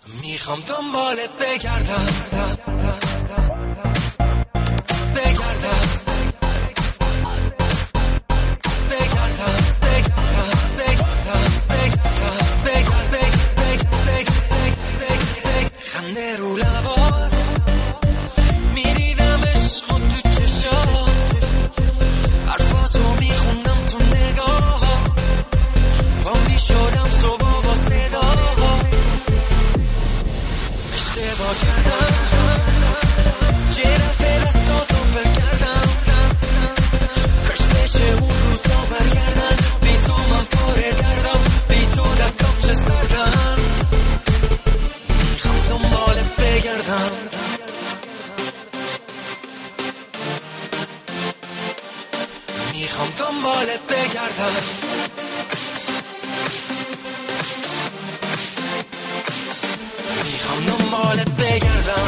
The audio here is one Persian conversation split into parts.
میخوام دنبالت بگردم خنده رو لبات میریدم عشق تو چشات حرفاتو میخوندم تو نگاه پا میشدم صبح با صدا اشتباه کردم یه دفعه دستاتو فل کردم کاش بشه اون روزا برگردن بی تو من پاره دردم بی تو دستام چه سردم میخوام دنبالت بگردم میخوام دنبالت بگردم میخوام دنبالت بگردم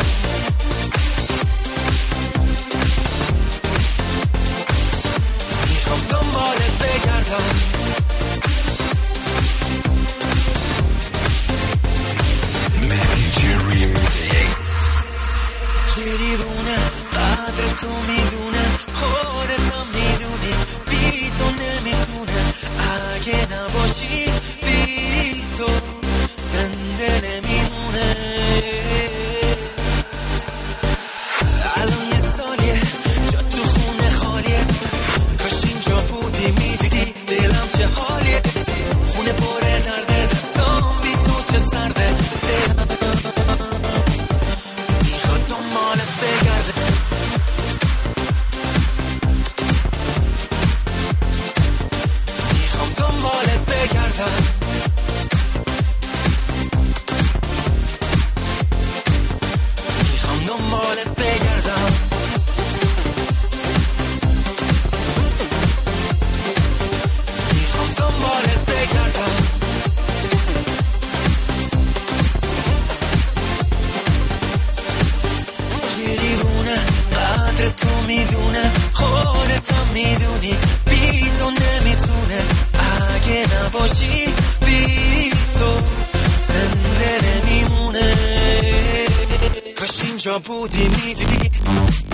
میخوام دنبالت بگردم یه دیوونه قدر تو میدونه خودتم میدونی بی تو نمیتونه اگه نباشی بی تو زنده نمیمونه الان یه سالیه جا تو خونه خالیه کاش اینجا بودی میدیدی دلم چه حالیه خونه پره درده دستام بی تو چه سرده دلم میخواد دنبالت بگرده میخوام دنبالت بگردم میخوام دنبالت بگردم میخوام دنبالت بگردم یه دیوونه قدر تو میدونه خودتم میدونی بی تو نمیتونه اگه نباشی بی تو زنده نمیمونه کاش اینجا بودی میدیدی